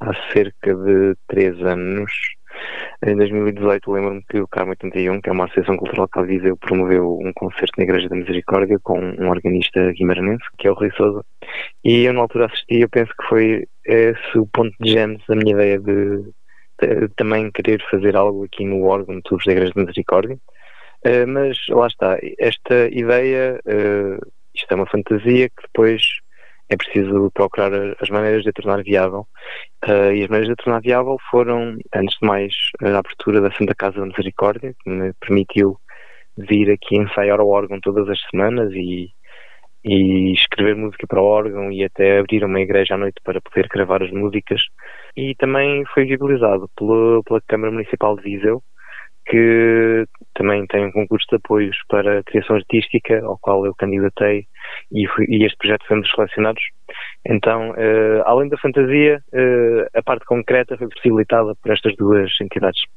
há cerca de 3 anos. Em 2018 lembro-me que o Carmo 81, que é uma associação cultural que Viseu, promoveu um concerto na Igreja da Misericórdia com um organista guimaranense, que é o Rui Sousa. E eu na altura assisti, eu penso que foi esse o ponto de gênese da minha ideia de também querer fazer algo aqui no órgão de tubos da Igreja da Misericórdia. Mas lá está, esta ideia, isto é uma fantasia que depois é preciso procurar as maneiras de a tornar viável. E as maneiras de a tornar viável foram, antes de mais, a abertura da Santa Casa da Misericórdia, que me permitiu vir aqui ensaiar ao órgão todas as semanas e escrever música para o órgão e até abrir uma igreja à noite para poder gravar as músicas. E também foi viabilizado pela Câmara Municipal de Viseu, que também tem um concurso de apoios para a criação artística, ao qual eu candidatei e este projeto foi um dos selecionados. Então, além da fantasia, a parte concreta foi possibilitada por estas duas entidades.